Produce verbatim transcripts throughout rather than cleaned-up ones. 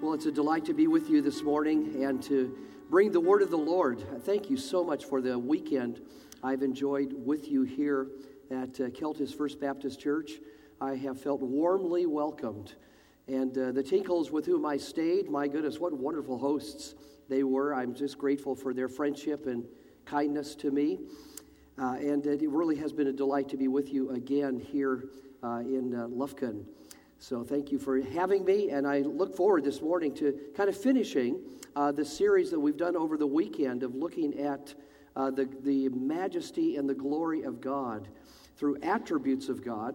Well, it's a delight to be with you this morning and to bring the word of the Lord. Thank you so much for the weekend I've enjoyed with you here at uh, Keltis First Baptist Church. I have felt warmly welcomed. And uh, the Tinkles with whom I stayed, my goodness, what wonderful hosts they were. I'm just grateful for their friendship and kindness to me. Uh, and it really has been a delight to be with you again here uh, in uh, Lufkin. So thank you for having me, and I look forward this morning to kind of finishing uh, the series that we've done over the weekend of looking at uh, the, the majesty and the glory of God through attributes of God.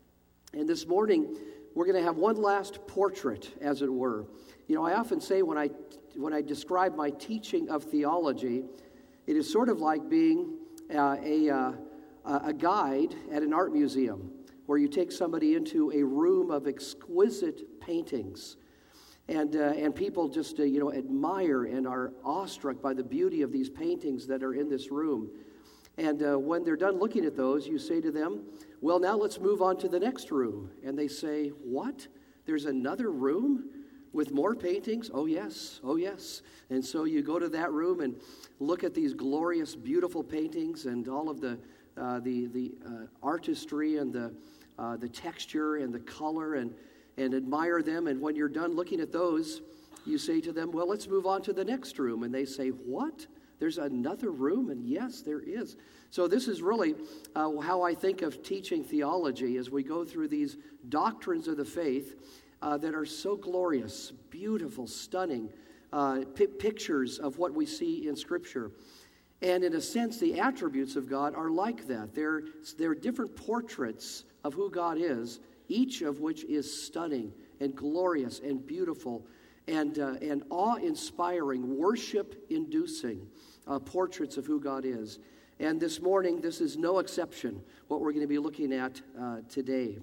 And this morning, we're going to have one last portrait, as it were. You know, I often say when I when I describe my teaching of theology, it is sort of like being uh, a uh, a guide at an art museum, where you take somebody into a room of exquisite paintings, and uh, and people just uh, you know admire and are awestruck by the beauty of these paintings that are in this room. And uh, when they're done looking at those, you say to them, "Well, now let's move on to the next room." And they say, "What? There's another room with more paintings?" "Oh yes, oh yes." And so you go to that room and look at these glorious, beautiful paintings and all of the uh, the the uh, artistry and the Uh, the texture and the color, and, and admire them. And when you're done looking at those, you say to them, "Well, let's move on to the next room." And they say, "What? There's another room?" And yes, there is. So this is really uh, how I think of teaching theology as we go through these doctrines of the faith uh, that are so glorious, beautiful, stunning uh, p- pictures of what we see in Scripture. And in a sense, the attributes of God are like that. They're, they're different portraits of who God is, each of which is stunning and glorious and beautiful and, uh, and awe-inspiring, worship-inducing uh, portraits of who God is. And this morning, this is no exception, what we're going to be looking at uh, today.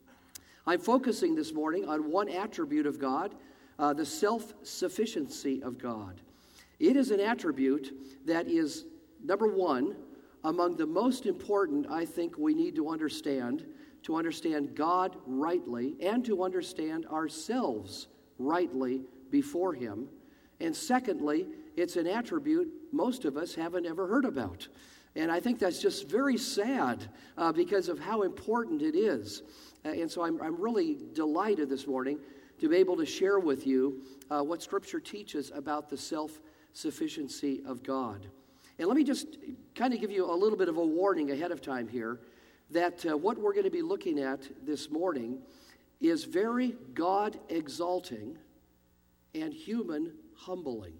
I'm focusing this morning on one attribute of God, uh, the self-sufficiency of God. It is an attribute that is, number one, among the most important, I think, we need to understand, to understand God rightly and to understand ourselves rightly before Him. And secondly, it's an attribute most of us haven't ever heard about. And I think that's just very sad uh, because of how important it is. Uh, and so I'm, I'm really delighted this morning to be able to share with you uh, what Scripture teaches about the self-sufficiency of God. And let me just kind of give you a little bit of a warning ahead of time here that uh, what we're going to be looking at this morning is very God-exalting and human-humbling.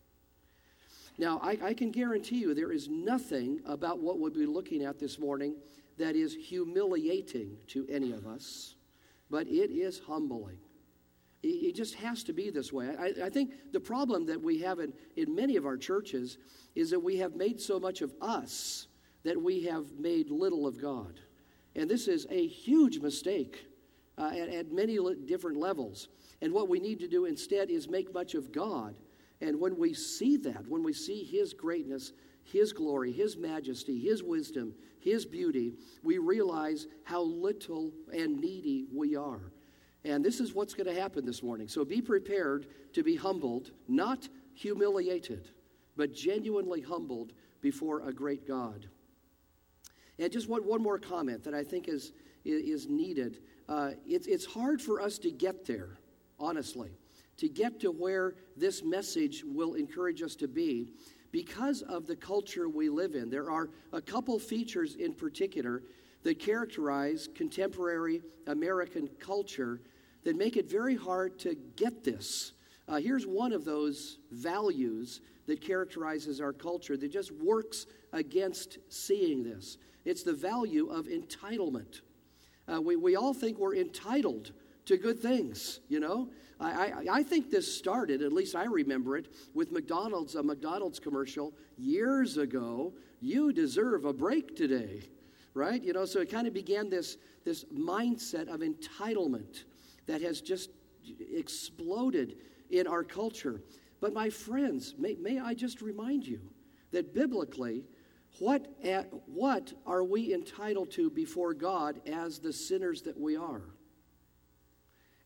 Now, I, I can guarantee you there is nothing about what we'll be looking at this morning that is humiliating to any of us, but it is humbling. It just has to be this way. I, I think the problem that we have in, in many of our churches is that we have made so much of us that we have made little of God. And this is a huge mistake uh, at, at many different levels. And what we need to do instead is make much of God. And when we see that, when we see His greatness, His glory, His majesty, His wisdom, His beauty, we realize how little and needy we are. And this is what's going to happen this morning. So be prepared to be humbled, not humiliated, but genuinely humbled before a great God. And just one, one more comment that I think is, is needed. Uh, it's, it's hard for us to get there, honestly, to get to where this message will encourage us to be because of the culture we live in. There are a couple features in particular that characterize contemporary American culture that make it very hard to get this. Uh, here's one of those values that characterizes our culture that just works against seeing this. It's the value of entitlement. Uh, we, we all think we're entitled to good things, you know. I, I, I think this started, at least I remember it, with McDonald's, a McDonald's commercial years ago. "You deserve a break today," right? You know, so it kind of began this, this mindset of entitlement that has just exploded in our culture. But my friends, may, may I just remind you that biblically, what, at, what are we entitled to before God as the sinners that we are?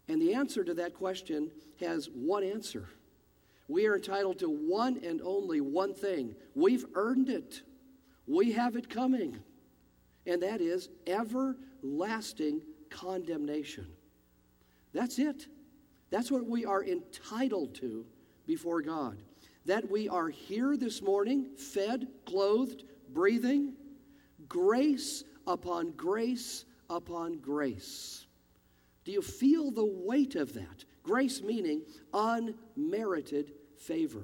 And the answer to that question has one answer. We are entitled to one and only one thing. We've earned it. We have it coming. And that is everlasting condemnation. That's it. That's what we are entitled to before God. That we are here this morning, fed, clothed, breathing, grace upon grace upon grace. Do you feel the weight of that? Grace meaning unmerited favor.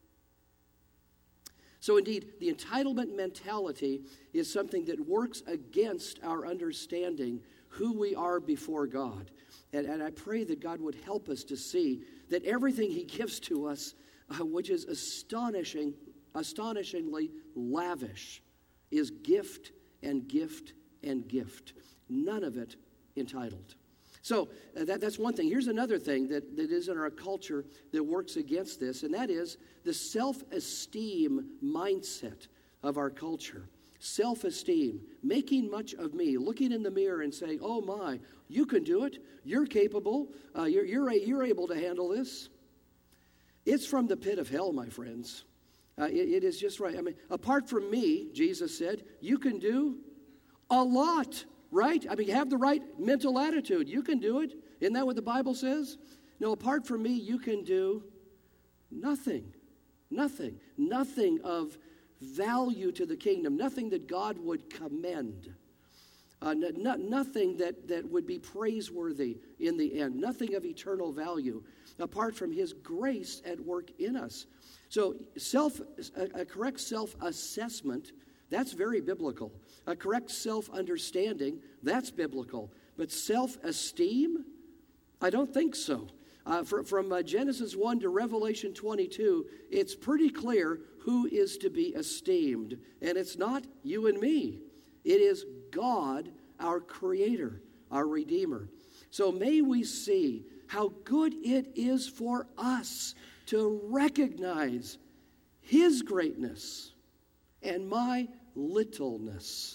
So indeed, the entitlement mentality is something that works against our understanding who we are before God. And, and I pray that God would help us to see that everything he gives to us, uh, which is astonishing, astonishingly lavish, is gift and gift and gift. None of it entitled. So uh, that, that's one thing. Here's another thing that, that is in our culture that works against this, and that is the self-esteem mindset of our culture. Self-esteem, making much of me, looking in the mirror and saying, oh my, you can do it. You're capable. Uh, you're, you're, you're able to handle this. It's from the pit of hell, my friends. Uh, it, it is just right. I mean, apart from me, Jesus said, you can do a lot. Right? I mean, have the right mental attitude. You can do it. Isn't that what the Bible says? No, apart from me, you can do nothing. Nothing. Nothing of value to the kingdom. Nothing that God would commend. Uh, no, no, nothing that, that would be praiseworthy in the end. Nothing of eternal value apart from his grace at work in us. So self, a, a correct self-assessment, that's very biblical. A correct self-understanding, that's biblical. But self-esteem? I don't think so. Uh, for, from uh, Genesis one to Revelation twenty-two, it's pretty clear who is to be esteemed. And it's not you and me. It is God, our Creator, our Redeemer. So may we see how good it is for us to recognize his greatness and my littleness,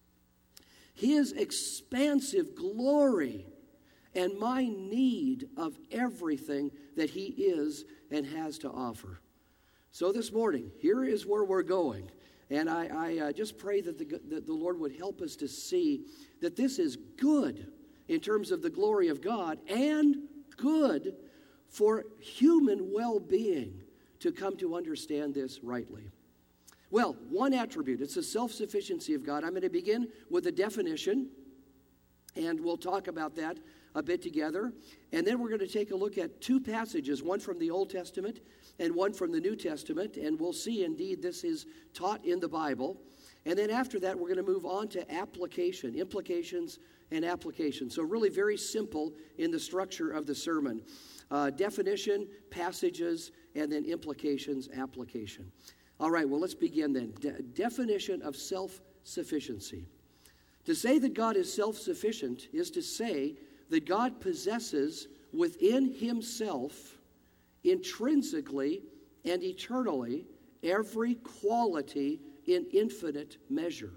his expansive glory, and my need of everything that he is and has to offer. So this morning, here is where we're going. And I, I uh, just pray that the, that the Lord would help us to see that this is good in terms of the glory of God and good for human well-being to come to understand this rightly. Well, one attribute, it's the self-sufficiency of God. I'm going to begin with a definition, and we'll talk about that a bit together. And then we're going to take a look at two passages, one from the Old Testament and one from the New Testament, and we'll see indeed this is taught in the Bible. And then after that, we're going to move on to application, implications and application. So really very simple in the structure of the sermon. Uh, definition, passages, and then implications, application. All right, well, let's begin then. De- definition of self-sufficiency. To say that God is self-sufficient is to say that God possesses within himself, intrinsically and eternally, every quality in infinite measure.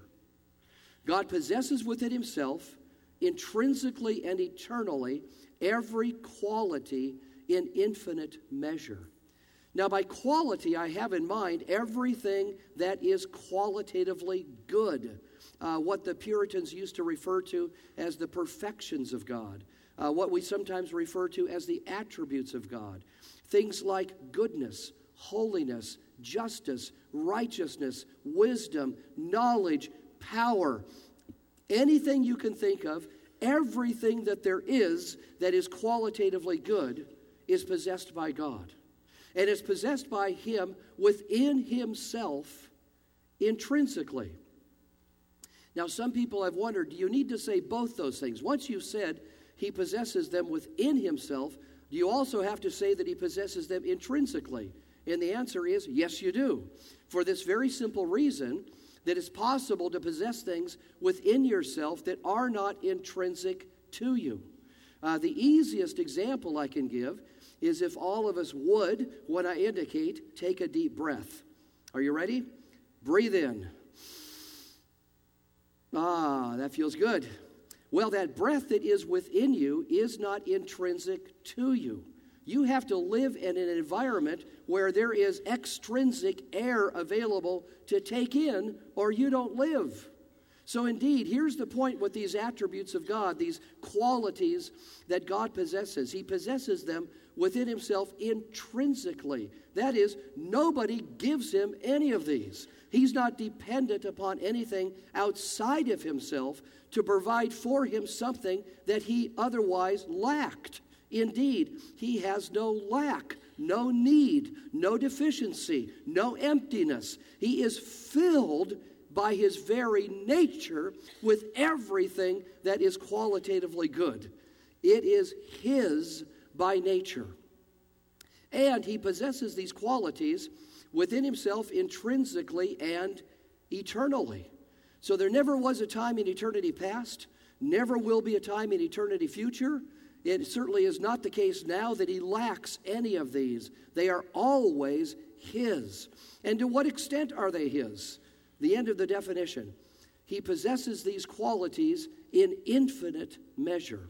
God possesses within himself, intrinsically and eternally, every quality in infinite measure. Now, by quality, I have in mind everything that is qualitatively good, uh, what the Puritans used to refer to as the perfections of God, uh, what we sometimes refer to as the attributes of God. Things like goodness, holiness, justice, righteousness, wisdom, knowledge, power, anything you can think of, everything that there is that is qualitatively good is possessed by God. And is possessed by him within himself intrinsically. Now, some people have wondered, do you need to say both those things? Once you've said he possesses them within himself, do you also have to say that he possesses them intrinsically? And the answer is, yes, you do. For this very simple reason, that it's possible to possess things within yourself that are not intrinsic to you. Uh, the easiest example I can give is if all of us would, when I indicate, take a deep breath. Are you ready? Breathe in. Ah, that feels good. Well, that breath that is within you is not intrinsic to you. You have to live in an environment where there is extrinsic air available to take in, or you don't live. So indeed, here's the point with these attributes of God, these qualities that God possesses. He possesses them within himself intrinsically. That is, nobody gives him any of these. He's not dependent upon anything outside of himself to provide for him something that he otherwise lacked. Indeed, he has no lack, no need, no deficiency, no emptiness. He is filled by his very nature with everything that is qualitatively good. It is his by nature. And he possesses these qualities within himself intrinsically and eternally. So there never was a time in eternity past, never will be a time in eternity future. It certainly is not the case now that he lacks any of these. They are always his. And to what extent are they his? The end of the definition. He possesses these qualities in infinite measure.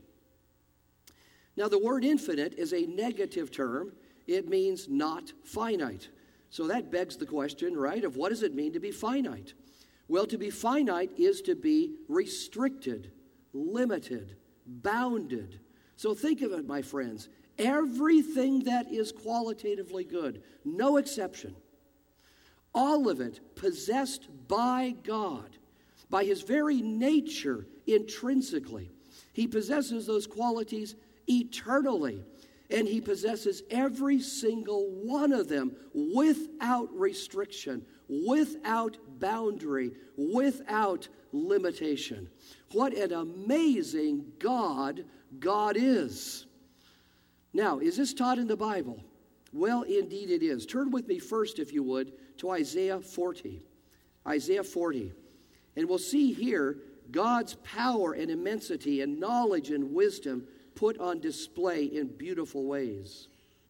Now, the word infinite is a negative term. It means not finite. So that begs the question, right, of what does it mean to be finite? Well, to be finite is to be restricted, limited, bounded. So think of it, my friends. Everything that is qualitatively good, no exception, all of it possessed by God, by his very nature intrinsically. He possesses those qualities eternally, and he possesses every single one of them without restriction, without boundary, without limitation. What an amazing God God is. Now, is this taught in the Bible? Well, indeed it is. Turn with me first, if you would, to Isaiah forty. Isaiah forty. And we'll see here God's power and immensity and knowledge and wisdom put on display in beautiful ways.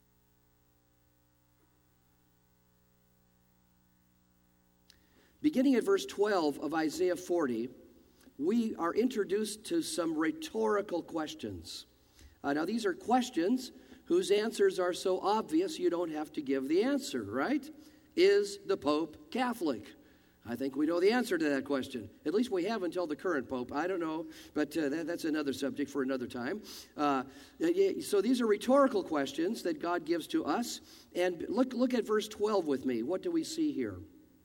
Beginning at verse twelve of Isaiah forty, we are introduced to some rhetorical questions. Uh, now, these are questions whose answers are so obvious you don't have to give the answer, right? Is the Pope Catholic? I think we know the answer to that question. At least we have until the current Pope. I don't know, but uh, that, that's another subject for another time. Uh, so these are rhetorical questions that God gives to us. And look, look at verse twelve with me. What do we see here?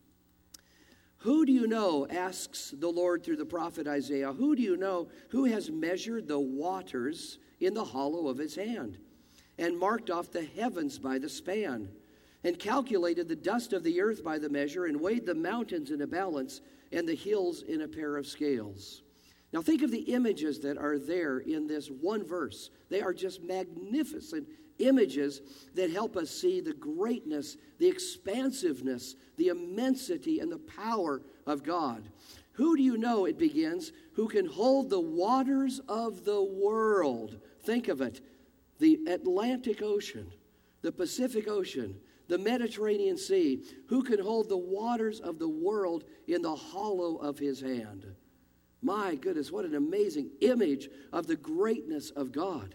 Who do you know, asks the Lord through the prophet Isaiah, who do you know who has measured the waters in the hollow of his hand, and marked off the heavens by the span, and calculated the dust of the earth by the measure, and weighed the mountains in a balance, and the hills in a pair of scales? Now think of the images that are there in this one verse. They are just magnificent images that help us see the greatness, the expansiveness, the immensity, and the power of God. Who do you know, it begins, who can hold the waters of the world? Think of it. The Atlantic Ocean, the Pacific Ocean, the Mediterranean Sea. Who can hold the waters of the world in the hollow of his hand? My goodness, what an amazing image of the greatness of God.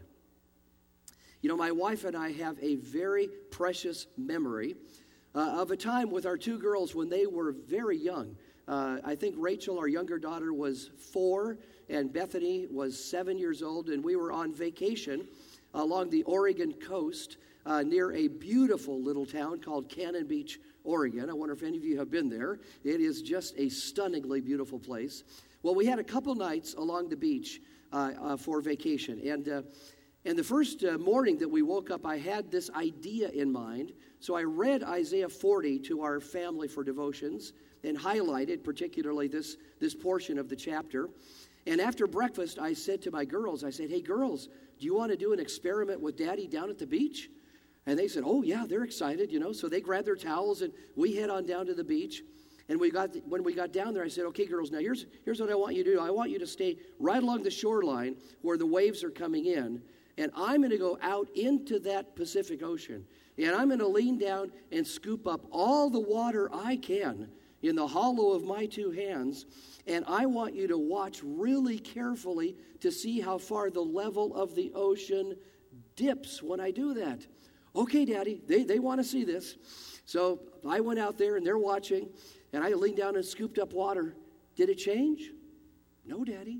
You know, my wife and I have a very precious memory uh, of a time with our two girls when they were very young. Uh, I think Rachel, our younger daughter, was four, and Bethany was seven years old, and we were on vacation along the Oregon coast uh, near a beautiful little town called Cannon Beach, Oregon. I wonder if any of you have been there. It is just a stunningly beautiful place. Well, we had a couple nights along the beach uh, uh, for vacation, and uh, and the first uh, morning that we woke up, I had this idea in mind. So I read Isaiah forty to our family for devotions and highlighted particularly this, this portion of the chapter. And after breakfast, I said to my girls, I said, hey, girls, do you want to do an experiment with Daddy down at the beach? And they said, oh, yeah, they're excited, you know. So they grabbed their towels, and we head on down to the beach. And we got when we got down there, I said, okay, girls, now here's, here's what I want you to do. I want you to stay right along the shoreline where the waves are coming in. And I'm going to go out into that Pacific Ocean. And I'm going to lean down and scoop up all the water I can. in the hollow of my two hands, and I want you to watch really carefully to see how far the level of the ocean dips when I do that. Okay, Daddy, they, they want to see this. So I went out there, and they're watching, and I leaned down and scooped up water. Did it change? No, Daddy.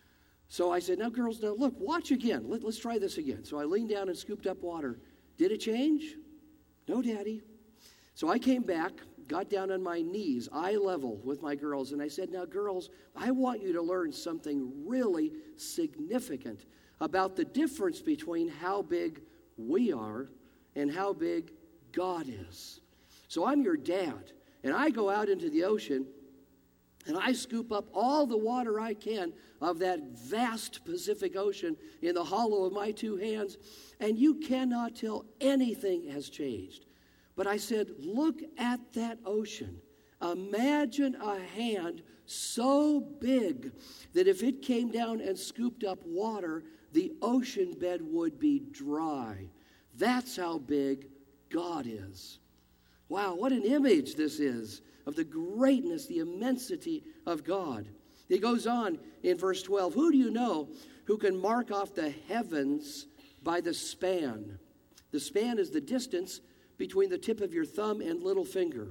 So I said, now, girls, now look, watch again. Let, let's try this again. So I leaned down and scooped up water. Did it change? No, Daddy. So I came back, got down on my knees, eye level with my girls, and I said, now, girls, I want you to learn something really significant about the difference between how big we are and how big God is. So I'm your dad, and I go out into the ocean, and I scoop up all the water I can of that vast Pacific Ocean in the hollow of my two hands, and you cannot tell anything has changed. But I said, look at that ocean. Imagine a hand so big that if it came down and scooped up water, the ocean bed would be dry. That's how big God is. Wow, what an image this is of the greatness, the immensity of God. He goes on in verse twelve, who do you know who can mark off the heavens by the span? The span is the distance between the tip of your thumb and little finger.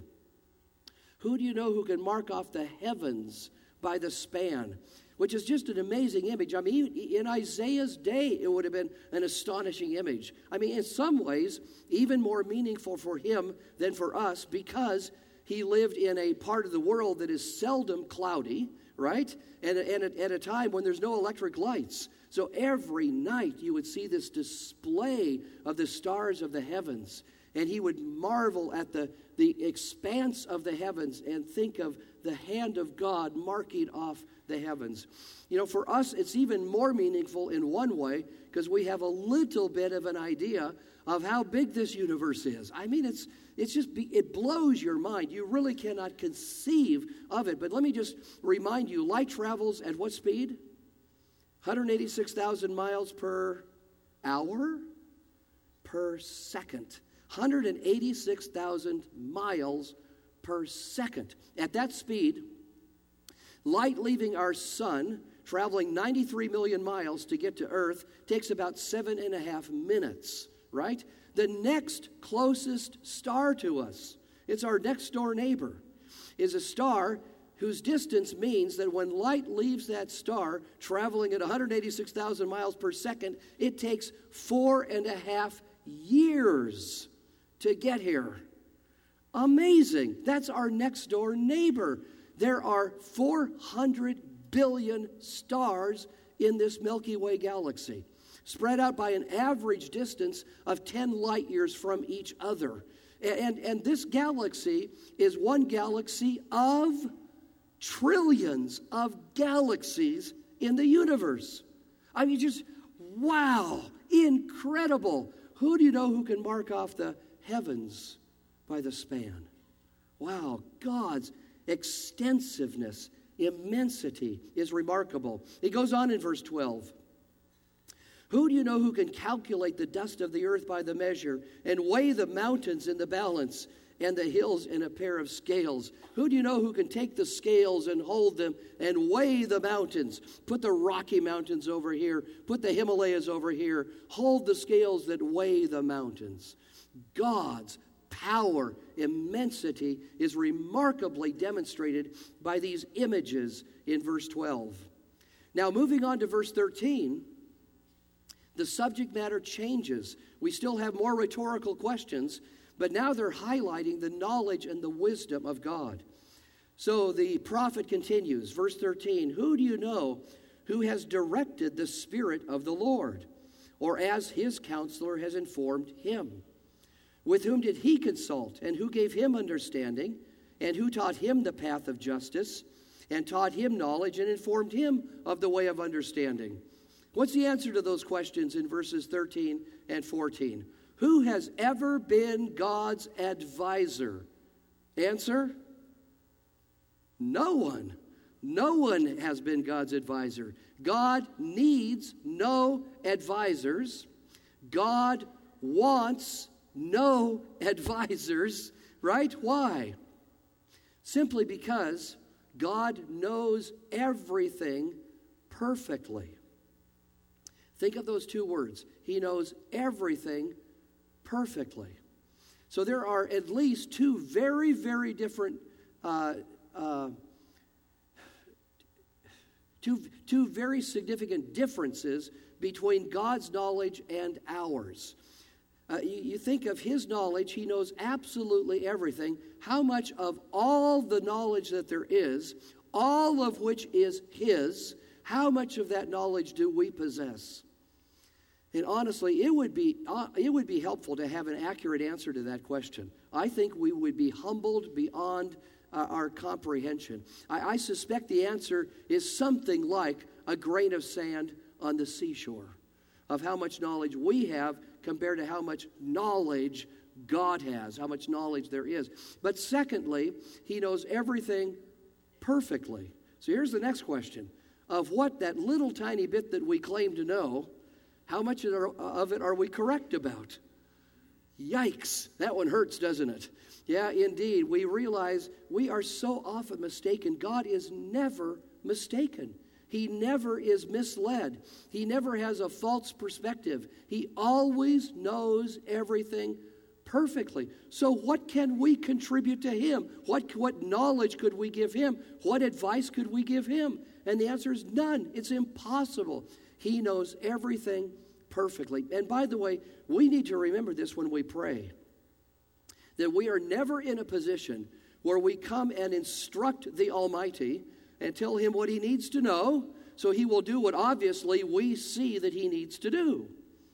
Who do you know who can mark off the heavens by the span? Which is just an amazing image. I mean, in Isaiah's day, it would have been an astonishing image. I mean, in some ways, even more meaningful for him than for us, because he lived in a part of the world that is seldom cloudy, right? And, and at, at a time when there's no electric lights. So every night you would see this display of the stars of the heavens. And he would marvel at the, the expanse of the heavens and think of the hand of God marking off the heavens. You know, for us, it's even more meaningful in one way because we have a little bit of an idea of how big this universe is. I mean, it's it's just, be, it blows your mind. You really cannot conceive of it. But let me just remind you, light travels at what speed? one hundred eighty-six thousand miles per hour? Per second. one hundred eighty-six thousand miles per second. At that speed, light leaving our sun, traveling ninety-three million miles to get to Earth, takes about seven and a half minutes, right? The next closest star to us, it's our next door neighbor, is a star whose distance means that when light leaves that star, traveling at one hundred eighty-six thousand miles per second, it takes four and a half years to get here. Amazing. That's our next door neighbor. There are four hundred billion stars in this Milky Way galaxy, spread out by an average distance of ten light years from each other. And, and this galaxy is one galaxy of trillions of galaxies in the universe. I mean, just, wow, incredible. Who do you know who can mark off the heavens by the span? Wow, God's extensiveness, immensity is remarkable. It goes on in verse twelve. Who do you know who can calculate the dust of the earth by the measure and weigh the mountains in the balance and the hills in a pair of scales? Who do you know who can take the scales and hold them and weigh the mountains? Put the Rocky Mountains over here. Put the Himalayas over here. Hold the scales that weigh the mountains. God's power, immensity is remarkably demonstrated by these images in verse twelve. Now, moving on to verse thirteen, the subject matter changes. We still have more rhetorical questions, but now they're highlighting the knowledge and the wisdom of God. So the prophet continues, verse thirteen, who do you know who has directed the Spirit of the Lord, or as his counselor has informed him? With whom did he consult, and who gave him understanding, and who taught him the path of justice, and taught him knowledge, and informed him of the way of understanding? What's the answer to those questions in verses thirteen and fourteen? Who has ever been God's advisor? Answer? No one. No one has been God's advisor. God needs no advisors. God wants no advisors, right? Why? simply because God knows everything perfectly. Think of those two words. He knows everything perfectly. So there are at least two very, very different, uh, uh, two, two very significant differences between God's knowledge and ours. Uh, you, you think of his knowledge, he knows absolutely everything. How much of all the knowledge that there is, all of which is his, how much of that knowledge do we possess? And honestly, it would be uh, it would be helpful to have an accurate answer to that question. I think we would be humbled beyond uh, our comprehension. I, I suspect the answer is something like a grain of sand on the seashore of how much knowledge we have compared to how much knowledge God has, how much knowledge there is. But secondly, he knows everything perfectly. So here's the next question. Of what that little tiny bit that we claim to know, how much of it are we correct about? Yikes, that one hurts, doesn't it? Yeah, indeed, we realize we are so often mistaken. God is never mistaken. He never is misled. He never has a false perspective. He always knows everything perfectly. So what can we contribute to him? What, what knowledge could we give him? What advice could we give him? And the answer is none. It's impossible. He knows everything perfectly. And by the way, we need to remember this when we pray, that we are never in a position where we come and instruct the Almighty and tell him what he needs to know, so he will do what obviously we see that he needs to do.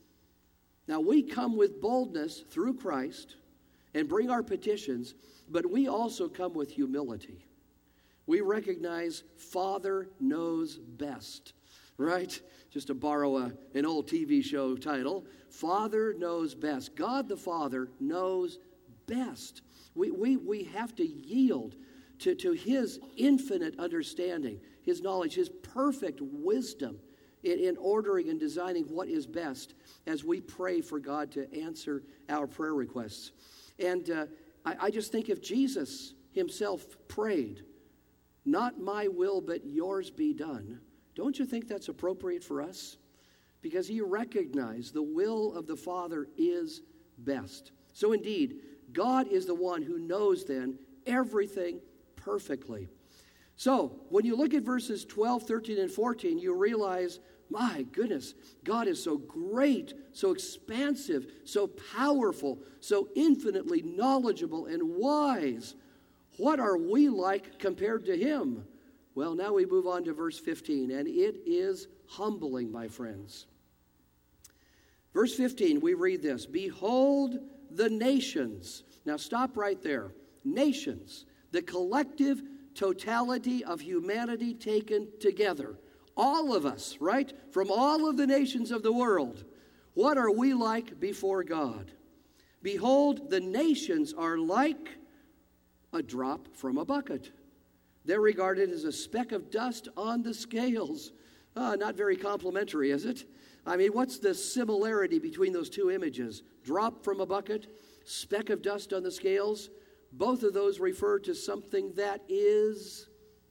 Now, we come with boldness through Christ and bring our petitions, but we also come with humility. We recognize Father knows best, right? Just to borrow a, an old T V show title, Father knows best. God the Father knows best. We, we, we have to yield to, to his infinite understanding, his knowledge, his perfect wisdom in, in ordering and designing what is best as we pray for God to answer our prayer requests. And uh, I, I just think if Jesus himself prayed, not my will but yours be done, don't you think that's appropriate for us? Because he recognized the will of the Father is best. So indeed, God is the one who knows then everything perfectly. So when you look at verses twelve, thirteen, and fourteen, you realize, my goodness, God is so great, so expansive, so powerful, so infinitely knowledgeable and wise. What are we like compared to him? Well, now we move on to verse fifteen, and it is humbling, my friends. Verse fifteen, we read this, behold the nations. Now stop right there. Nations, the collective totality of humanity taken together. All of us, right? From all of the nations of the world. What are we like before God? Behold, the nations are like a drop from a bucket. They're regarded as a speck of dust on the scales. Uh, not very complimentary, is it? I mean, what's the similarity between those two images? Drop from a bucket, speck of dust on the scales. Both of those refer to something that is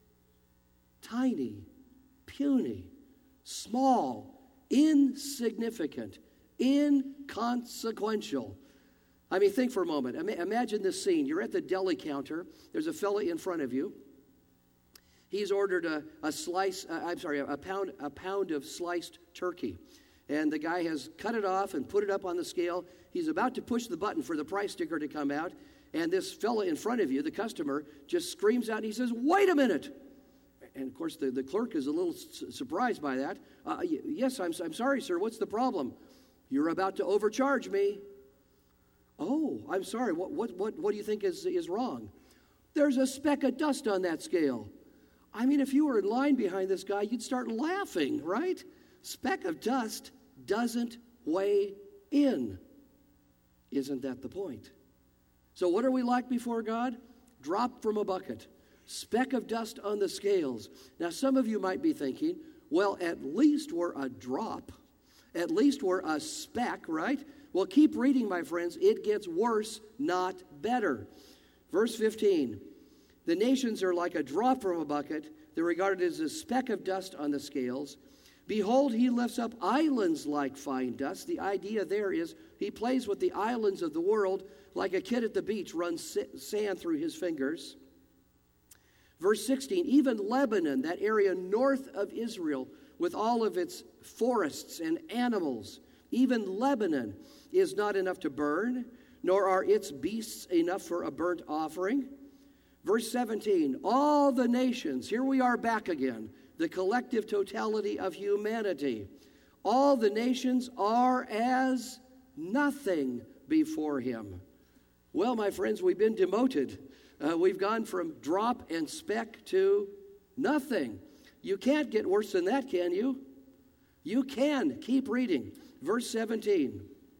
tiny, puny, small, insignificant, inconsequential. I mean, think for a moment. Imagine this scene. You're at the deli counter. There's a fella in front of you. He's ordered a, a slice, uh, I'm sorry, a pound, a pound of sliced turkey. And the guy has cut it off and put it up on the scale. He's about to push the button for the price sticker to come out. And this fella in front of you, the customer, just screams out and he says, wait a minute. And of course, the, the clerk is a little su- surprised by that. Uh, y- yes, I'm, I'm sorry, sir. What's the problem? You're about to overcharge me. Oh, I'm sorry. What, what, what, what do you think is, is wrong? There's a speck of dust on that scale. I mean, if you were in line behind this guy, you'd start laughing, right? Speck of dust doesn't weigh in. Isn't that the point? So what are we like before God? Drop from a bucket. Speck of dust on the scales. Now, some of you might be thinking, well, at least we're a drop. At least we're a speck, right? Well, keep reading, my friends. It gets worse, not better. Verse fifteen. The nations are like a drop from a bucket. They're regarded as a speck of dust on the scales. Behold, he lifts up islands like fine dust. The idea there is he plays with the islands of the world like a kid at the beach runs sand through his fingers. Verse sixteen, even Lebanon, that area north of Israel, with all of its forests and animals, even Lebanon is not enough to burn, nor are its beasts enough for a burnt offering. Verse seventeen, all the nations, here we are back again, the collective totality of humanity. All the nations are as nothing before him. Well, my friends, we've been demoted. Uh, we've gone from drop and speck to nothing. You can't get worse than that, can you? You can. Keep reading. Verse seventeen.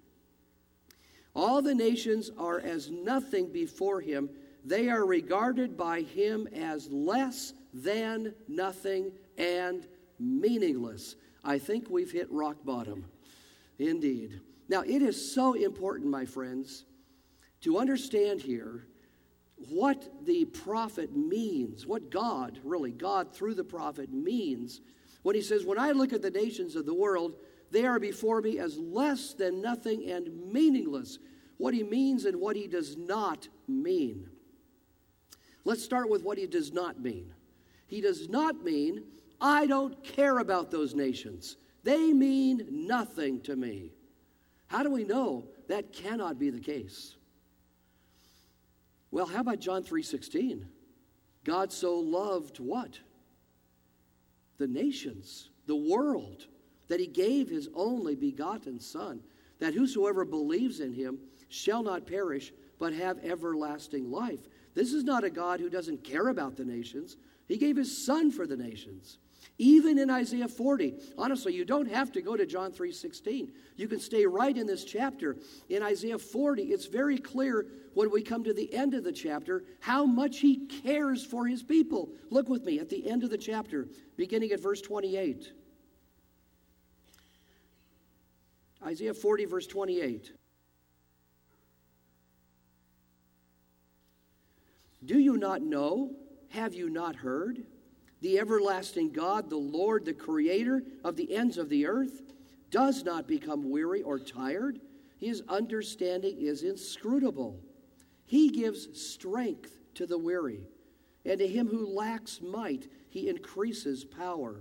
All the nations are as nothing before him. They are regarded by him as less than nothing and meaningless. I think we've hit rock bottom. Indeed. Now, it is so important, my friends, to understand here what the prophet means, what God, really, God through the prophet means when he says, when I look at the nations of the world, they are before me as less than nothing and meaningless. What he means and what he does not mean. Let's start with what he does not mean. He does not mean, I don't care about those nations. They mean nothing to me. How do we know that cannot be the case? Well, how about John three sixteen? God so loved what? The nations, the world, that he gave his only begotten Son, that whosoever believes in him shall not perish, but have everlasting life. This is not a God who doesn't care about the nations. He gave his Son for the nations. Even in Isaiah forty, honestly, you don't have to go to John three sixteen. You can stay right in this chapter. In Isaiah forty, it's very clear when we come to the end of the chapter how much he cares for his people. Look with me at the end of the chapter, beginning at verse twenty-eight. Isaiah forty, verse twenty-eight. Do you not know? Have you not heard? The everlasting God, the Lord, the creator of the ends of the earth, does not become weary or tired. His understanding is inscrutable. He gives strength to the weary, and to him who lacks might, he increases power.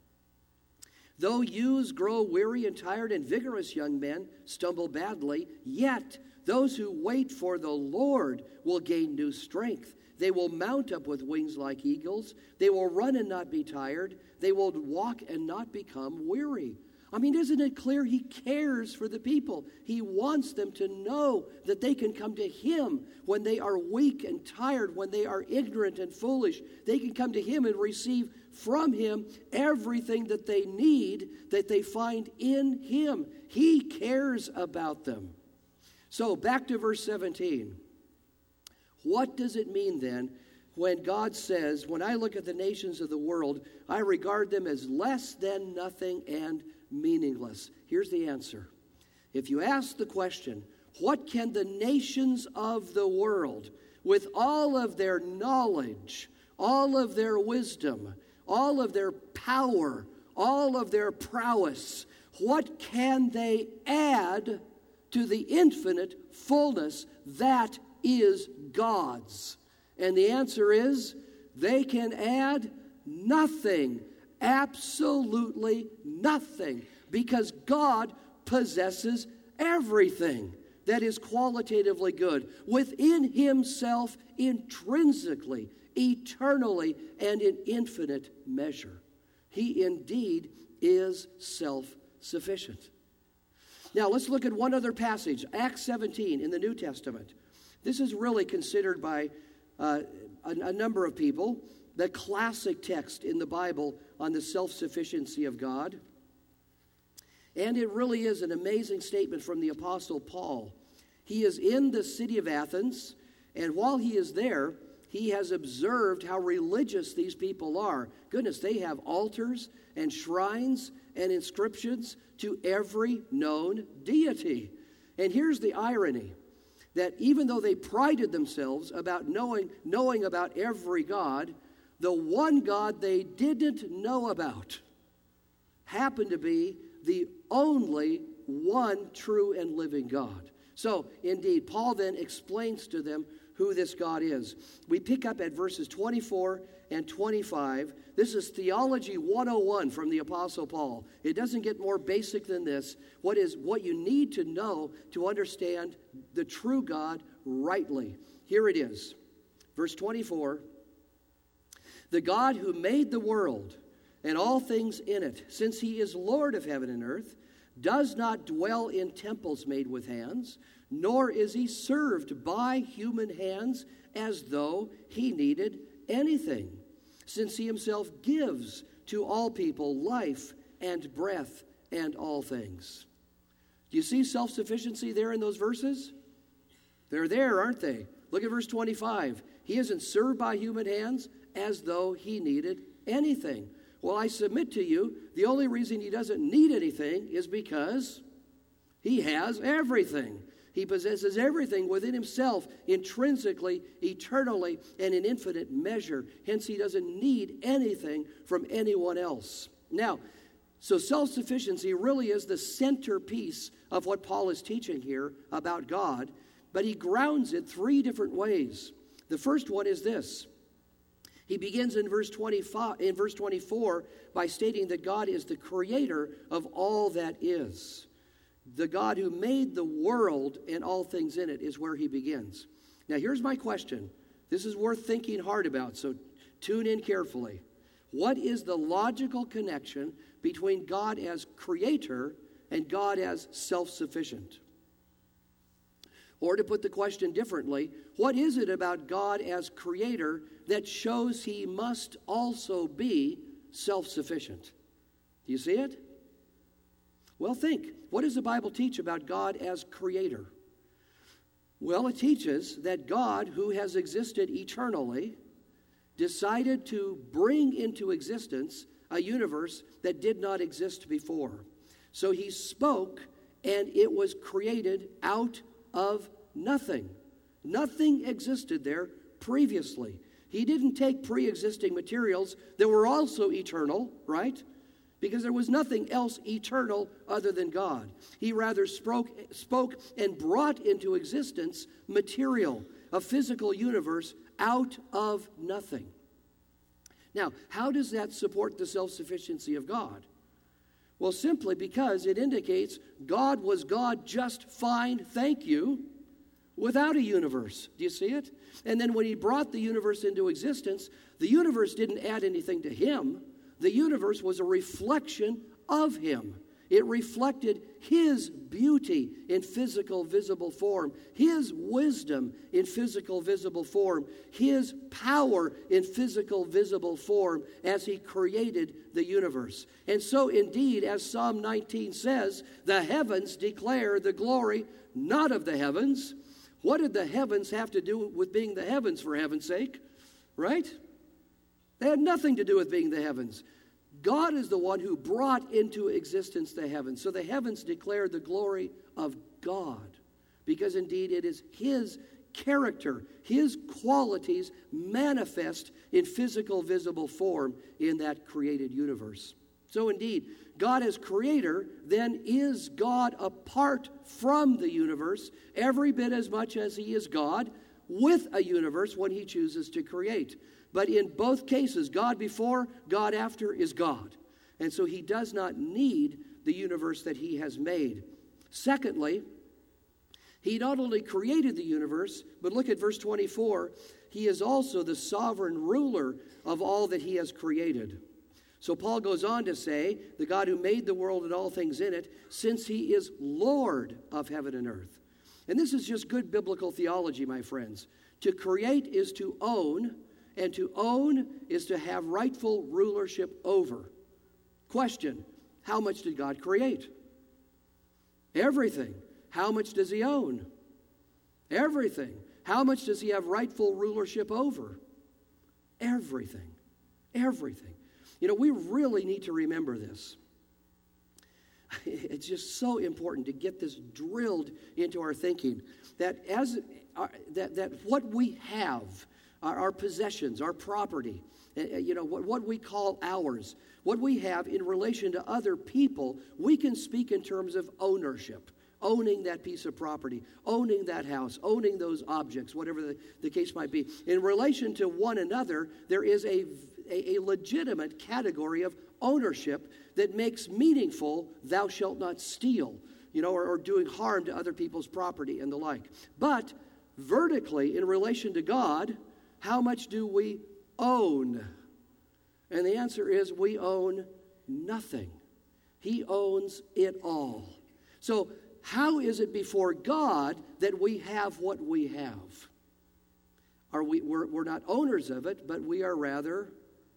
Though youths grow weary and tired, and vigorous young men stumble badly, yet those who wait for the Lord will gain new strength. They will mount up with wings like eagles. They will run and not be tired. They will walk and not become weary. I mean, isn't it clear he cares for the people? He wants them to know that they can come to him when they are weak and tired, when they are ignorant and foolish. They can come to him and receive from him everything that they need, that they find in him. He cares about them. So back to verse seventeen. What does it mean then when God says, when I look at the nations of the world, I regard them as less than nothing and meaningless? Here's the answer. If you ask the question, what can the nations of the world, with all of their knowledge, all of their wisdom, all of their power, all of their prowess, what can they add to the infinite fullness that is God's? And the answer is, they can add nothing, absolutely nothing, because God possesses everything that is qualitatively good within himself, intrinsically, eternally, and in infinite measure. He indeed is self-sufficient. Now, let's look at one other passage, Acts seventeen in the New Testament. This is really considered by uh, a, a number of people the classic text in the Bible on the self-sufficiency of God. And it really is an amazing statement from the Apostle Paul. He is in the city of Athens, and while he is there, he has observed how religious these people are. Goodness, they have altars and shrines and inscriptions to every known deity. And here's the irony. that even though they prided themselves about knowing, knowing about every God, the one God they didn't know about happened to be the only one true and living God. So, indeed, Paul then explains to them who this God is. We pick up at verses twenty-four and twenty-five. This is Theology one oh one from the Apostle Paul. It doesn't get more basic than this. What is what you need to know to understand the true God rightly. Here it is. Verse twenty-four. The God who made the world and all things in it, since he is Lord of heaven and earth, does not dwell in temples made with hands, nor is he served by human hands as though he needed anything, since he himself gives to all people life and breath and all things. Do you see self-sufficiency there in those verses? They're there, aren't they? Look at verse twenty-five. He isn't served by human hands as though he needed anything. Well, I submit to you, the only reason he doesn't need anything is because he has everything. He possesses everything within himself, intrinsically, eternally, and in infinite measure. Hence, he doesn't need anything from anyone else. Now, so self-sufficiency really is the centerpiece of what Paul is teaching here about God, but he grounds it three different ways. The first one is this. He begins in verse twenty-five, in verse twenty-four by stating that God is the creator of all that is. The God who made the world and all things in it is where he begins. Now, here's my question. This is worth thinking hard about, so tune in carefully. What is the logical connection between God as creator and God as self-sufficient? Or to put the question differently, what is it about God as creator that shows he must also be self-sufficient? Do you see it? Well, think. What does the Bible teach about God as creator? Well, it teaches that God, who has existed eternally, decided to bring into existence a universe that did not exist before. So he spoke, and it was created out of nothing. Nothing existed there previously. He didn't take pre-existing materials that were also eternal, right? Because there was nothing else eternal other than God. He rather spoke, spoke and brought into existence material, a physical universe out of nothing. Now, how does that support the self-sufficiency of God? Well, simply because it indicates God was God just fine, thank you, without a universe. Do you see it? And then when he brought the universe into existence, the universe didn't add anything to him. The universe was a reflection of him. It reflected his beauty in physical, visible form, his wisdom in physical, visible form, his power in physical, visible form as he created the universe. And so, indeed, as Psalm nineteen says, the heavens declare the glory not of the heavens. What did the heavens have to do with being the heavens, for heaven's sake? Right? They had nothing to do with being the heavens. God is the one who brought into existence the heavens. So the heavens declare the glory of God, because indeed it is his character, his qualities manifest in physical, visible form in that created universe. So indeed, God as creator then is God apart from the universe, every bit as much as he is God with a universe when he chooses to create. But in both cases, God before, God after is God. And so he does not need the universe that he has made. Secondly, he not only created the universe, but look at verse twenty-four, he is also the sovereign ruler of all that he has created. So Paul goes on to say, the God who made the world and all things in it, since he is Lord of heaven and earth. And this is just good biblical theology, my friends. To create is to own, and to own is to have rightful rulership over. Question, how much did God create? Everything. How much does he own? Everything. How much does he have rightful rulership over? Everything. Everything. You know, we really need to remember this. it's just so important to get this drilled into our thinking, that as uh, that, that what we have, our, our possessions, our property, uh, you know, what, what we call ours, what we have in relation to other people, we can speak in terms of ownership. Owning that piece of property, owning that house, owning those objects, whatever the, the case might be. In relation to one another, there is a, a, a legitimate category of ownership that makes meaningful, thou shalt not steal, you know, or, or doing harm to other people's property and the like. But vertically, in relation to God, how much do we own? And the answer is we own nothing. He owns it all. So, how is it before God that we have what we have? Are we, we're, we're not owners of it, but we are rather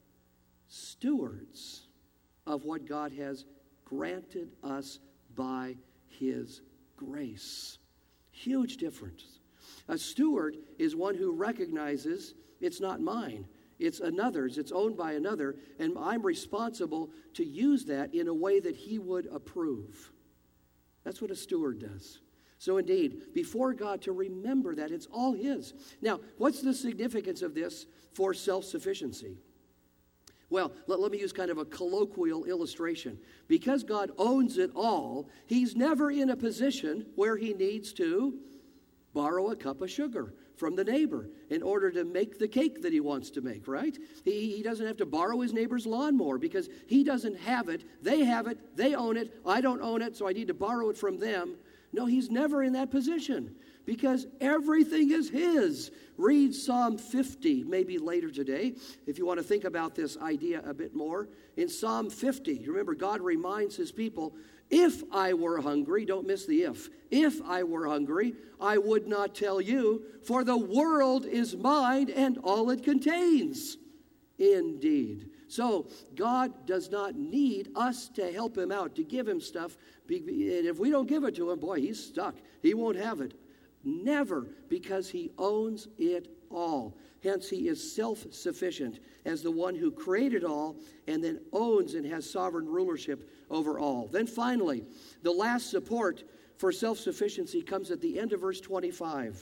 stewards of what God has granted us by His grace. Huge difference. A steward is one who recognizes it's not mine. It's another's. It's owned by another, and I'm responsible to use that in a way that He would approve. That's what a steward does. So indeed, before God, to remember that it's all His. Now, what's the significance of this for self-sufficiency? Well, let, let me use kind of a colloquial illustration. Because God owns it all, He's never in a position where He needs to borrow a cup of sugar from the neighbor in order to make the cake that he wants to make, right? He, he doesn't have to borrow his neighbor's lawnmower because he doesn't have it. They have it. They own it. I don't own it, so I need to borrow it from them. No, he's never in that position because everything is his. Read Psalm fifty, maybe later today, if you want to think about this idea a bit more. In Psalm fifty, remember, God reminds His people, if I were hungry, don't miss the if, if I were hungry, I would not tell you, for the world is mine and all it contains. Indeed. So God does not need us to help Him out, to give Him stuff. And if we don't give it to Him, boy, He's stuck. He won't have it. Never, because He owns it all. Hence, He is self-sufficient as the one who created all and then owns and has sovereign rulership over all. Then finally, the last support for self-sufficiency comes at the end of verse twenty-five.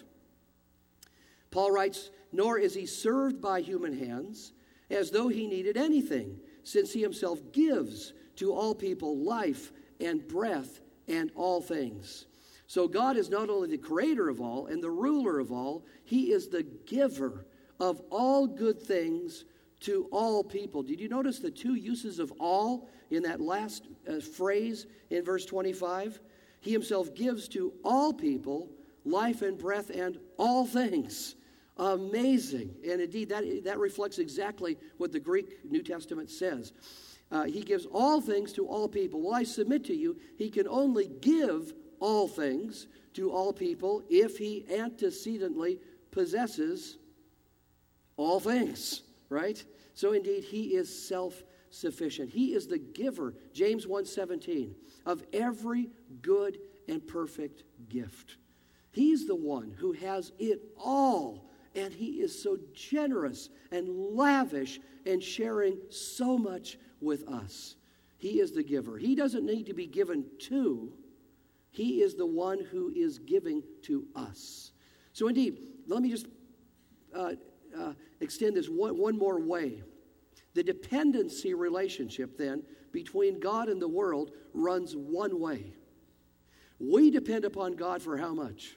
Paul writes, nor is He served by human hands as though He needed anything, since He Himself gives to all people life and breath and all things. So God is not only the creator of all and the ruler of all, He is the giver of all good things to all people. Did you notice the two uses of all in that last uh, phrase in verse twenty-five? He Himself gives to all people life and breath and all things. Amazing. And indeed, that, that reflects exactly what the Greek New Testament says. Uh, he gives all things to all people. Well, I submit to you, He can only give all things to all people if He antecedently possesses all things, right? So indeed, He is self-sufficient. He is the giver, James one seventeen, of every good and perfect gift. He's the one who has it all, and He is so generous and lavish and sharing so much with us. He is the giver. He doesn't need to be given to. He is the one who is giving to us. So indeed, let me just uh, uh, extend this one, one more way. The dependency relationship then between God and the world runs one way. We depend upon God for how much?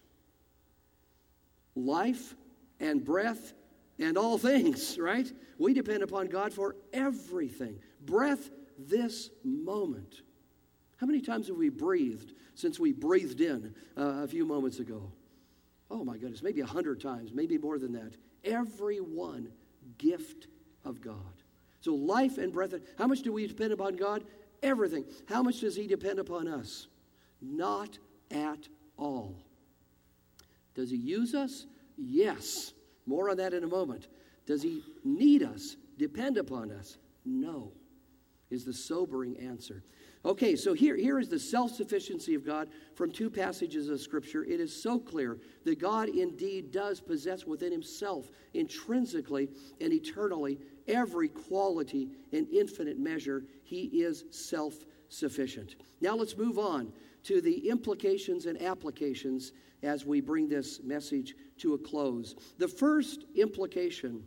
Life and breath and all things, right? We depend upon God for everything. Breath this moment. How many times have we breathed since we breathed in uh, a few moments ago? Oh my goodness, maybe a hundred times, maybe more than that. Every one gift of God. So life and breath. How much do we depend upon God? Everything. How much does He depend upon us? Not at all. Does He use us? Yes. More on that in a moment. Does He need us? Depend upon us? No, is the sobering answer. Okay, so here, here is the self-sufficiency of God from two passages of Scripture. It is so clear that God indeed does possess within Himself, intrinsically and eternally, every quality in infinite measure. He is self-sufficient. self-sufficient. Now let's move on to the implications and applications as we bring this message to a close. The first implication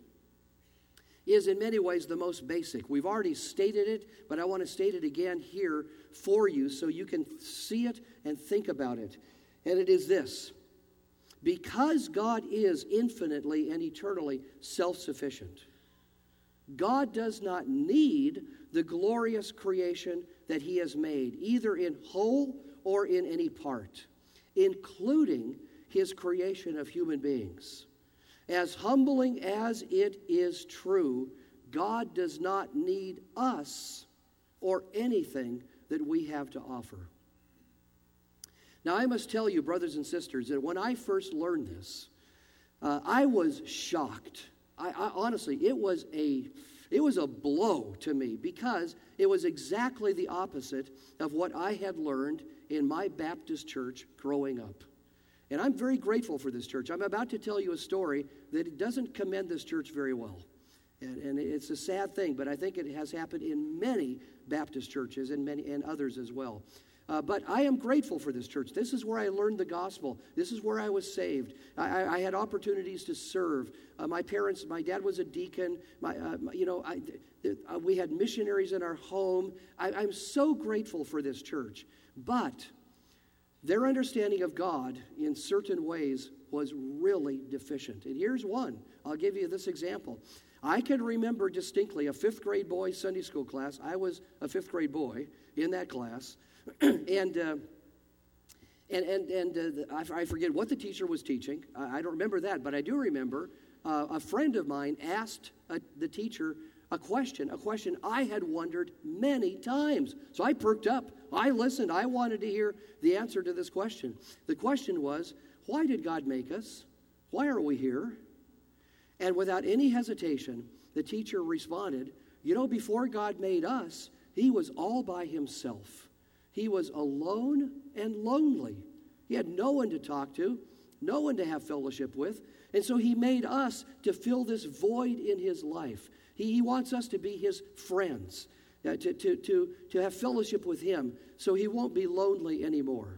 is in many ways the most basic. We've already stated it, but I want to state it again here for you so you can see it and think about it. And it is this: because God is infinitely and eternally self-sufficient, God does not need the glorious creation that he has made, either in whole or in any part, including his creation of human beings. As humbling as it is true, God does not need us or anything that we have to offer. Now, I must tell you, brothers and sisters, that when I first learned this, uh, I was shocked. I, I honestly, it was a it was a blow to me because it was exactly the opposite of what I had learned in my Baptist church growing up. And I'm very grateful for this church. I'm about to tell you a story that doesn't commend this church very well. And, and it's a sad thing, but I think it has happened in many Baptist churches and many and others as well. Uh, but I am grateful for this church. This is where I learned the gospel. This is where I was saved. I, I, I had opportunities to serve. Uh, my parents, my dad was a deacon. My, uh, my, you know, I, th- th- uh, we had missionaries in our home. I, I'm so grateful for this church. But their understanding of God in certain ways was really deficient. And here's one. I'll give you this example. I can remember distinctly a fifth grade boy Sunday school class. I was a fifth grade boy in that class. and, uh, and and and uh, I, I forget what the teacher was teaching. I, I don't remember that, but I do remember uh, a friend of mine asked uh, the teacher a question, a question I had wondered many times. So I perked up. I listened. I wanted to hear the answer to this question. The question was, why did God make us? Why are we here? And without any hesitation, the teacher responded, you know, before God made us, he was all by himself. He was alone and lonely. He had no one to talk to, no one to have fellowship with. And so he made us to fill this void in his life. He, he wants us to be his friends, uh, to, to, to, to have fellowship with him so he won't be lonely anymore.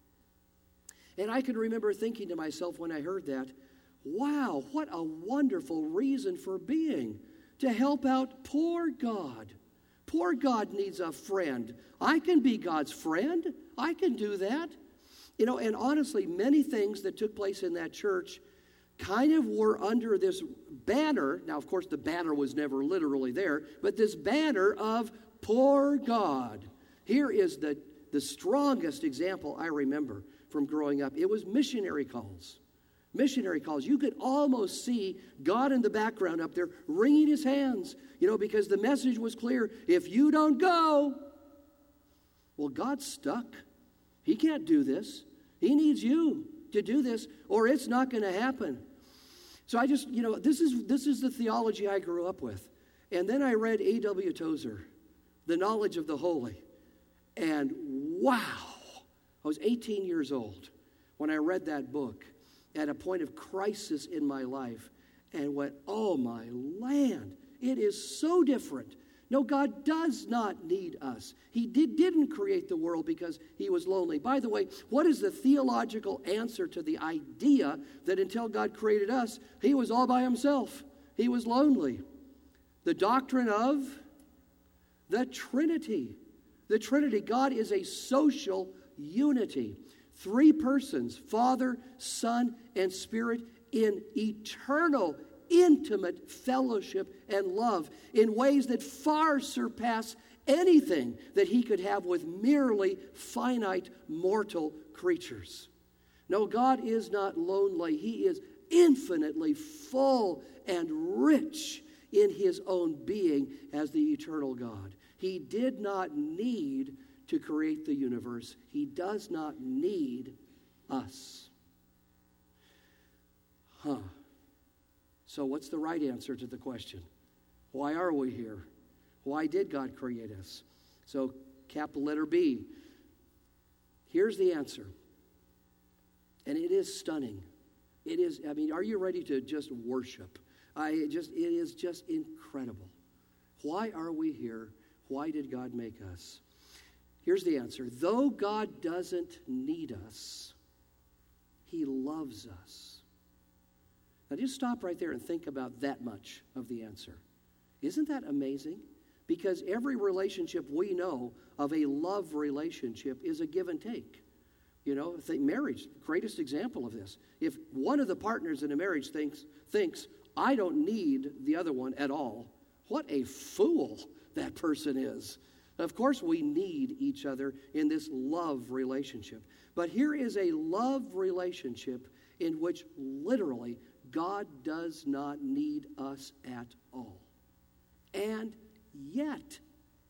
And I can remember thinking to myself when I heard that, wow, what a wonderful reason for being, to help out poor God. Poor God needs a friend. I can be God's friend. I can do that. You know, and honestly, many things that took place in that church kind of were under this banner. Now, of course, the banner was never literally there, but this banner of poor God. Here is the, the strongest example I remember from growing up. It was missionary calls. Missionary calls. You could almost see God in the background up there wringing his hands, you know, because the message was clear. If you don't go, well, God's stuck. He can't do this. He needs you to do this, or it's not going to happen. So I just, you know, this is this is the theology I grew up with. And then I read A W Tozer, The Knowledge of the Holy. And wow, I was eighteen years old when I read that book at a point of crisis in my life and went, oh my land, it is so different. No, God does not need us. He did, didn't create the world because he was lonely. By the way, what is the theological answer to the idea that until God created us, he was all by himself? He was lonely. The doctrine of the Trinity. The Trinity. God is a social unity. Three persons, Father, Son, and Spirit, in eternal, intimate fellowship and love in ways that far surpass anything that he could have with merely finite mortal creatures. No, God is not lonely. He is infinitely full and rich in his own being as the eternal God. He did not need to create the universe. He does not need us. Huh. So what's the right answer to the question? Why are we here? Why did God create us? So capital letter B. Here's the answer. And it is stunning. It is, I mean, are you ready to just worship? I just, it is just incredible. Why are we here? Why did God make us? Here's the answer. Though God doesn't need us, he loves us. Now just stop right there and think about that much of the answer. Isn't that amazing? Because every relationship we know of a love relationship is a give and take. You know, think marriage, greatest example of this. If one of the partners in a marriage thinks, thinks, I don't need the other one at all, what a fool that person is. Of course, we need each other in this love relationship. But here is a love relationship in which literally God does not need us at all. And yet,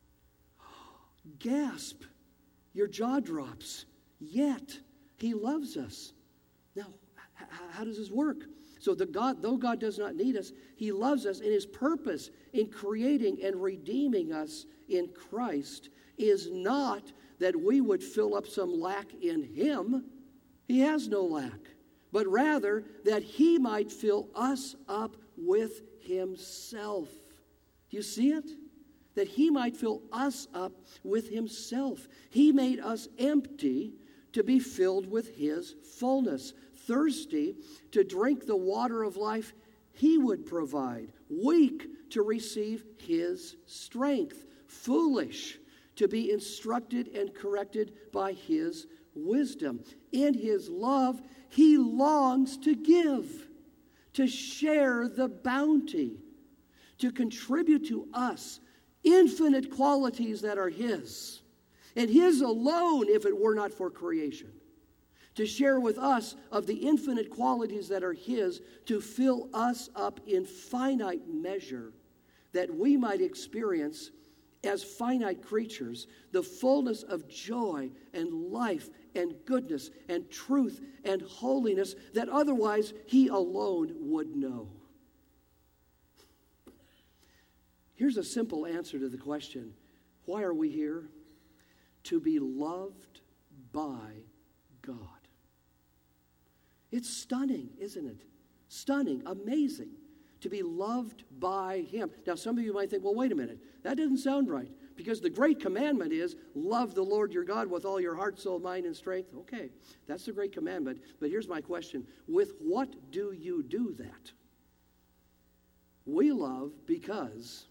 gasp, your jaw drops, yet he loves us. Now, h- how does this work? So the God, though God does not need us, he loves us, and his purpose in creating and redeeming us in Christ is not that we would fill up some lack in him. He has no lack. But rather that he might fill us up with himself. Do you see it? That he might fill us up with himself. He made us empty to be filled with his fullness. Thirsty to drink the water of life he would provide. Weak to receive his strength. Foolish to be instructed and corrected by his wisdom. In his love, he longs to give, to share the bounty, to contribute to us infinite qualities that are his, and his alone if it were not for creation. To share with us of the infinite qualities that are his, to fill us up in finite measure, that we might experience as finite creatures the fullness of joy and life and goodness and truth and holiness that otherwise he alone would know. Here's a simple answer to the question, why are we here? To be loved by God. It's stunning, isn't it? Stunning, amazing, to be loved by him. Now, some of you might think, well, wait a minute. That doesn't sound right. Because the great commandment is, love the Lord your God with all your heart, soul, mind, and strength. Okay, that's the great commandment. But here's my question. With what do you do that? We love because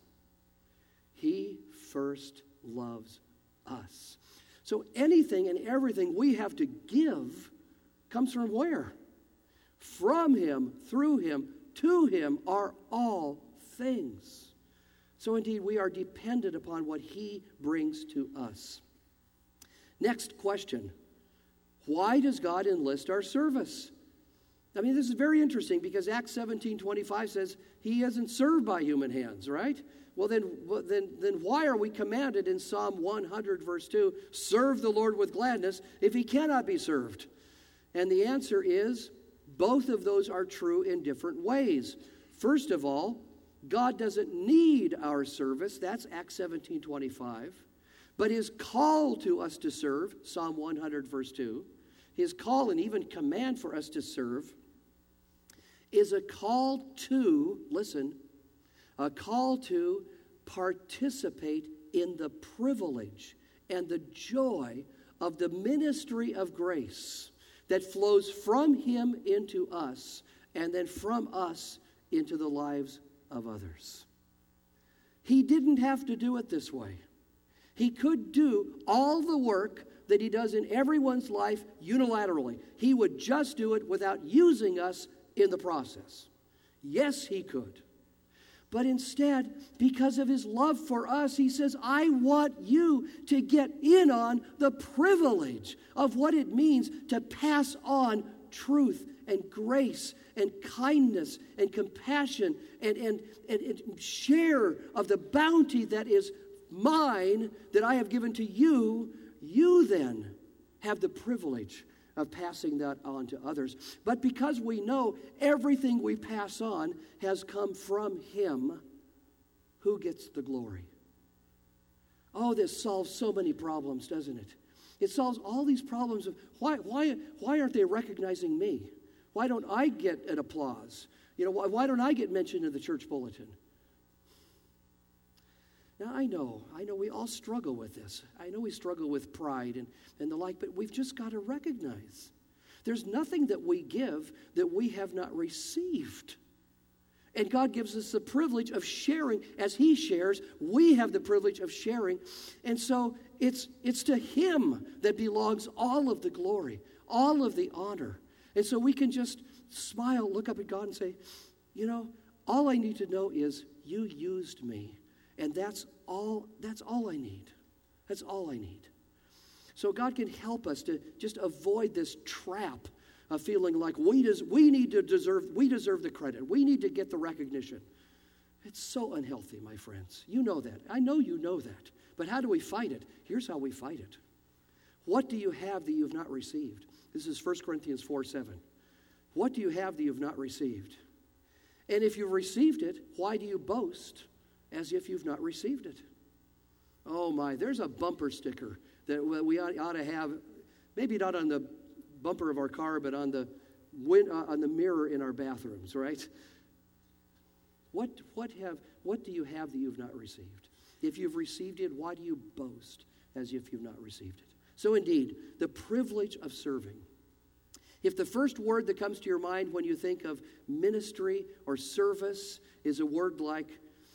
he first loves us. So anything and everything we have to give comes from where? From him, through him, to him are all things. So indeed, we are dependent upon what he brings to us. Next question. Why does God enlist our service? I mean, this is very interesting because Acts seventeen twenty-five says he isn't served by human hands, right? Well, then, well, then, then why are we commanded in Psalm one hundred, verse two, serve the Lord with gladness if he cannot be served? And the answer is, both of those are true in different ways. First of all, God doesn't need our service. That's Acts seventeen twenty-five. But his call to us to serve, Psalm one hundred, verse two, his call and even command for us to serve is a call to, listen, a call to participate in the privilege and the joy of the ministry of grace that flows from him into us and then from us into the lives of others. He didn't have to do it this way. He could do all the work that he does in everyone's life unilaterally. He would just do it without using us in the process. Yes, he could. But instead, because of his love for us, he says, I want you to get in on the privilege of what it means to pass on truth and grace and kindness and compassion and, and, and, and share of the bounty that is mine that I have given to you. You then have the privilege of passing that on to others. But because we know everything we pass on has come from him, who gets the glory? Oh, this solves so many problems, doesn't it? It solves all these problems of why, why, why aren't they recognizing me? Why don't I get an applause? You know, why, why don't I get mentioned in the church bulletin? Now, I know, I know we all struggle with this. I know we struggle with pride and, and the like, but we've just got to recognize there's nothing that we give that we have not received. And God gives us the privilege of sharing. As He shares, we have the privilege of sharing. And so it's, it's to Him that belongs all of the glory, all of the honor. And so we can just smile, look up at God and say, you know, all I need to know is you used me. And that's all, that's all I need. That's all I need. So God can help us to just avoid this trap of feeling like we, des- we need to deserve, we deserve the credit. We need to get the recognition. It's so unhealthy, my friends. You know that. I know you know that. But how do we fight it? Here's how we fight it. What do you have that you have not received? This is First Corinthians four seven. What do you have that you have not received? And if you've received it, why do you boast as if you've not received it? Oh my, there's a bumper sticker that we ought to have, maybe not on the bumper of our car, but on the win, uh, on the mirror in our bathrooms, right? What what have what do you have that you've not received? If you've received it, why do you boast as if you've not received it? So indeed, the privilege of serving. If the first word that comes to your mind when you think of ministry or service is a word like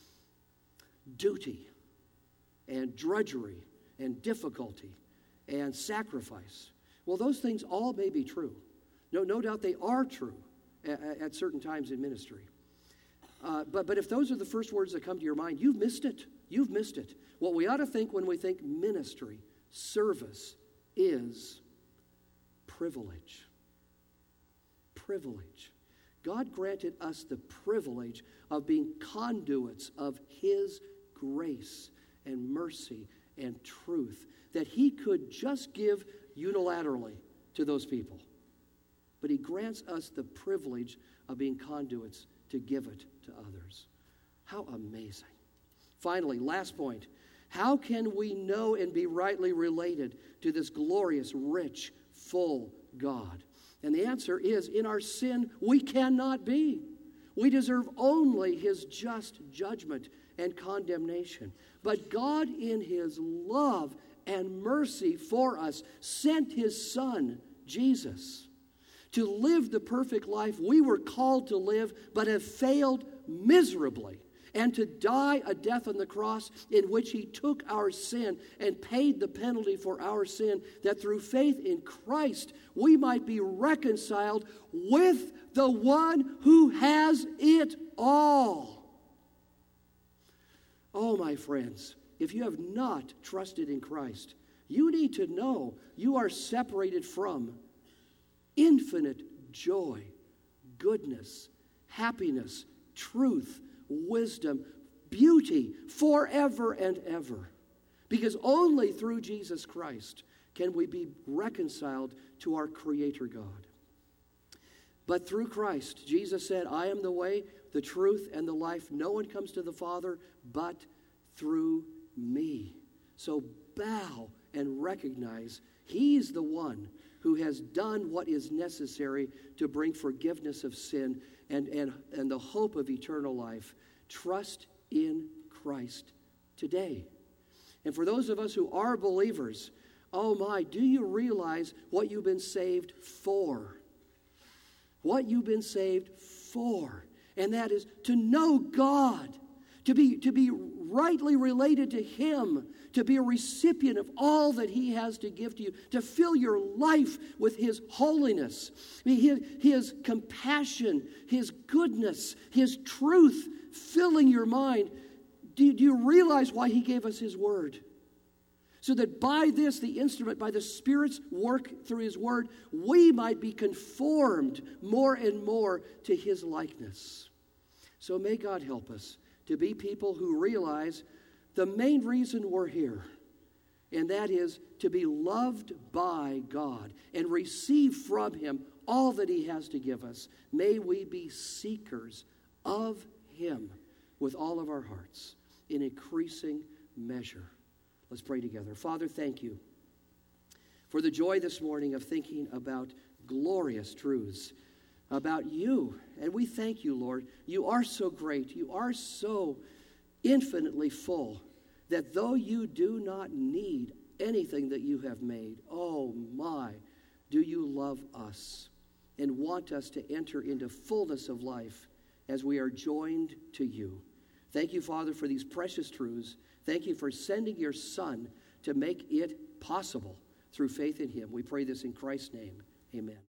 duty and drudgery and difficulty and sacrifice, well, those things all may be true. No, no doubt they are true at, at certain times in ministry. Uh, but, but if those are the first words that come to your mind, you've missed it. You've missed it. What we ought to think when we think ministry, service, is privilege. Privilege. God granted us the privilege of being conduits of His grace and mercy and truth that He could just give unilaterally to those people. But He grants us the privilege of being conduits to give it to others. How amazing. Finally, last point. How can we know and be rightly related to this glorious, rich, full God? And the answer is, in our sin, we cannot be. We deserve only His just judgment and condemnation. But God, in His love and mercy for us, sent His Son, Jesus, to live the perfect life we were called to live, but have failed miserably, and to die a death on the cross in which He took our sin and paid the penalty for our sin, that through faith in Christ we might be reconciled with the one who has it all. Oh, my friends, if you have not trusted in Christ, you need to know you are separated from infinite joy, goodness, happiness, truth, wisdom, beauty, forever and ever. Because only through Jesus Christ can we be reconciled to our Creator God. But through Christ, Jesus said, I am the way, the truth, and the life. No one comes to the Father but through me. So bow and recognize He's the one who has done what is necessary to bring forgiveness of sin and, and, and the hope of eternal life. Trust in Christ today. And for those of us who are believers, oh my, do you realize what you've been saved for? What you've been saved for. And that is to know God, to be, to be rightly related to Him, to be a recipient of all that He has to give to you, to fill your life with His holiness, His, His compassion, His goodness, His truth filling your mind. Do, do you realize why He gave us His Word? So that by this, the instrument, by the Spirit's work through His Word, we might be conformed more and more to His likeness. So may God help us to be people who realize the main reason we're here, and that is to be loved by God and receive from Him all that He has to give us. May we be seekers of Him with all of our hearts in increasing measure. Let's pray together. Father, thank You for the joy this morning of thinking about glorious truths about You. And we thank You, Lord. You are so great. You are so infinitely full. that though you do not need anything that you have made, oh my, do you love us and want us to enter into fullness of life as we are joined to you. Thank you, Father, for these precious truths. Thank you for sending your Son to make it possible through faith in him. We pray this in Christ's name. Amen.